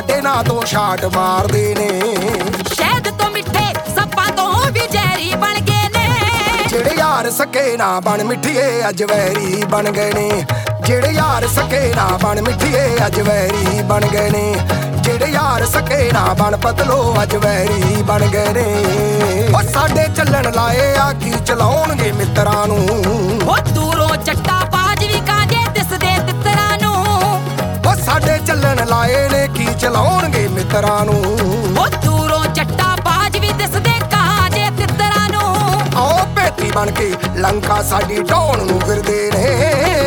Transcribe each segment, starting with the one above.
ਸਾਡੇ ਨਾਂ ਤੋਂ ਛਾਟ ਮਾਰਦੇ ਨੇ। ਸ਼ਹਿਦ ਤੋਂ ਮਿੱਠੇ ਸੱਪਾਂ ਤੋਂ ਵੀ ਜ਼ਹਿਰੀ ਬਣ ਗਏ ਨੇ। ਜਿਹੜੇ ਯਾਰ ਸਕੇ ਨਾ ਬਣ ਮਿੱਠੀਏ ਅੱਜ ਵੈਰੀ ਬਣ ਗਏ ਨੇ। ਜਿਹੜੇ ਯਾਰ ਸਕੇ ਨਾ ਬਣ ਮਿੱਠੀਏ ਅੱਜ ਵੈਰੀ ਬਣ ਗਏ ਨੇ। ਜਿਹੜੇ ਯਾਰ ਸਕੇ ਨਾ ਬਣ ਪਤਲੋ ਅੱਜ ਵੈਰੀ ਬਣ ਗਏ ਨੇ। ਉਹ ਸਾਡੇ ਚੱਲਣ ਲਾਏ ਆ ਕੀ ਚਲਾਉਣਗੇ ਮਿੱਤਰਾਂ ਨੂੰ। ਉਹ ਦੂਰੋਂ ਚੱਟਾ ਬਾਜ ਵੀ ਕਾਂਜੇ ਦਿਸਦੇ ਤਿੱਤਰਾਂ ਨੂੰ। ਉਹ ਸਾਡੇ ਚੱਲਣ ਲਾਏ ਨੇ ਕੀ ਚਲਾਉਣਗੇ ਮਿੱਤਰਾਂ ਨੂੰ। ਉਹ ਦੂਰੋਂ ਚੱਟਾ ਬਾਜ ਵੀ ਦਿਸਦੇ ਕਾਂਜੇ ਤਿੱਤਰਾਂ ਨੂੰ। ਆਓ ਭੇਤੀ ਬਣ ਕੇ ਲੰਕਾ ਸਾਡੀ ਢਾਉਣ ਨੂੰ ਫਿਰਦੇ ਨੇ।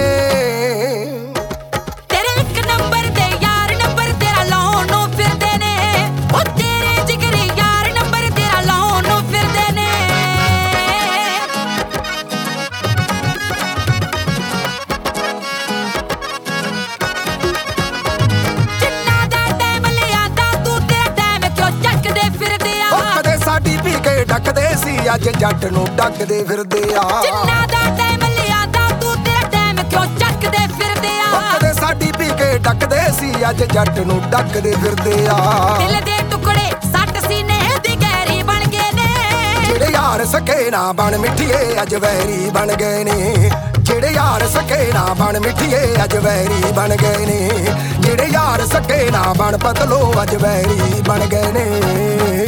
ਡੱਕਦੇ ਸੀ ਅੱਜ ਜੱਟ ਨੂੰ ਡੱਕਦੇ ਫਿਰਦੇ ਆ। ਜਿੰਨਾ ਦਾ ਟਾਈਮ ਲਿਆਂਦਾ ਤੂੰ ਤੇਰਾ ਟਾਈਮ ਕਿਉਂ ਚੱਕਦੇ ਫਿਰਦੇ ਆ। ਕਦੇ ਸਾਡੀ ਪੀ ਕੇ ਡੱਕਦੇ ਸੀ ਅੱਜ ਜੱਟ ਨੂੰ ਡੱਕਦੇ ਫਿਰਦੇ ਆ। ਦਿਲ ਦੇ ਟੁਕੜੇ ਸੱਟ ਸੀਨੇ ਦੀ ਗਹਿਰੀ ਬਣ ਗਏ ਨੇ। ਜਿਹੜੇ ਯਾਰ ਸਕੇ ਨਾ ਬਣ ਮਿੱਠੀਏ ਅੱਜ ਵੈਰੀ ਬਣ ਗਏ ਨੇ। ਜਿਹੜੇ ਯਾਰ ਸਕੇ ਨਾ ਬਣ ਮਿੱਠੀਏ ਅੱਜ ਵੈਰੀ ਬਣ ਗਏ ਨੇ। ਜਿਹੜੇ ਯਾਰ ਸਕੇ ਨਾ ਬਣ ਪਤਲੋ ਅੱਜ ਵੈਰੀ ਬਣ ਗਏ ਨੇ।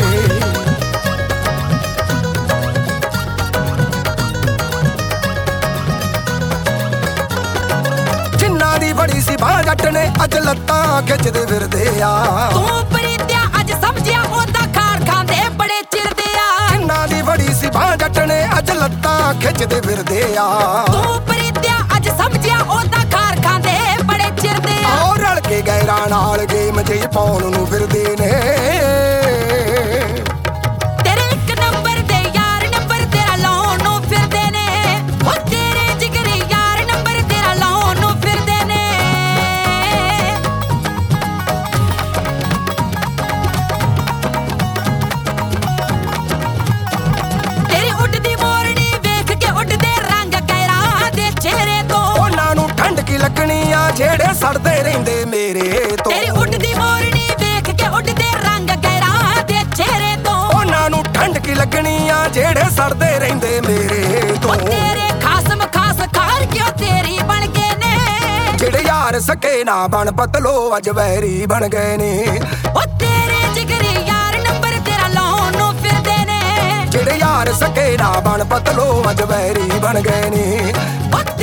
ਬੜੀ ਸੀ ਬਾਹ ਜੱਟ ਨੇ ਅੱਜ ਲੱਤਾਂ ਖਿੱਚਦੇ ਫਿਰਦੇ ਆ। ਤੂੰ ਪ੍ਰੀਤਿਆ ਅੱਜ ਸਮਝਿਆ ਉਹਦਾ ਖਾਰ ਖਾਂਦੇ ਬੜੇ ਚਿਰਦੇ ਆ। ਜਿੰਨਾਂ ਦੀ ਬੜੀ ਸੀ ਬਾਹ ਜੱਟ ਨੇ ਅੱਜ ਲੱਤਾਂ ਖਿੱਚਦੇ ਫਿਰਦੇ ਆ। ਤੂੰ ਪ੍ਰੀਤਿਆ ਅੱਜ ਸਮਝਿਆ ਉਹਦਾ ਖਾਰ ਖਾਂਦੇ ਬੜੇ ਚਿਰਦੇ ਆ। ਉਹ ਰਲ ਕੇ ਗੈਰਾਂ ਨਾਲ ਗੇਮ ਜਿਹੀ ਪਾਉਣ ਨੂੰ ਫਿਰਦੇ ਨੇ। ਤੇਰੇ ਇੱਕ ਨੰਬਰ ਦੇ ਯਾਰ ਨੰਬਰ ਤੇਰਾ ਲਾਉਣ ਨੂੰ ਫਿਰਦੇ ਨੇ। ਉਹ ਤੇਰੇ ਜਿਗਰੀ ਯਾਰ ਨੰਬਰ ਤੇਰਾ ਲਾਉਣ ਨੂੰ ਫਿਰਦੇ ਨੇ। ਤੇਰੀ ਉੱਡਦੀ ਮੋਰਨੀ ਵੇਖ ਕੇ ਉੱਡਦੇ ਰੰਗ ਗੈਰਾਂ ਦੇ ਚਿਹਰੇ ਤੋਂ। ਉਹਨਾਂ ਨੂੰ ਠੰਡ ਕੀ ਲੱਗਣੀ ਆ ਜਿਹੜੇ ਸੜਦੇ ਰਹਿੰਦੇ ਮੇਰੇ ਤੋਂ। ਤੇਰੀ ਉੱਡਦੀ ਮੋਰਨੀ ਵੇਖ ਕੇ ਉੱਡਦੇ ਰੰਗ ਗੈਰਾਂ ਦੇ ਚਿਹਰੇ ਤੋਂ। ਉਹਨਾਂ ਨੂੰ ਠੰਡ ਕੀ ਲੱਗਣੀ ਆ ਜਿਹੜੇ ਸੜਦੇ ਰਹਿੰਦੇ ਮੇਰੇ ਤੋਂ। ਤੇਰੇ ਖਾਸਮ ਖਾਸ ਖਾਰ ਕਿਉਂ ਤੇਰੀ ਬਣ ਗਏ ਨੇ। ਜਿਹੜੇ ਯਾਰ ਸਕੇ ਨਾ ਬਣ ਪਤਲੋ ਅੱਜ ਵੈਰੀ ਬਣ ਗਏ ਨੇ। ਉਹ ਤੇਰੇ ਜਿਗਰੀ ਯਾਰ ਨੰਬਰ ਤੇਰਾ ਲਾਉਣ ਨੂੰ ਫਿਰਦੇ ਨੇ। ਜਿਹੜੇ ਯਾਰ ਸਕੇ ਨਾ ਬਣ ਪਤਲੋ ਅੱਜ ਵੈਰੀ ਬਣ ਗਏ ਨੇ।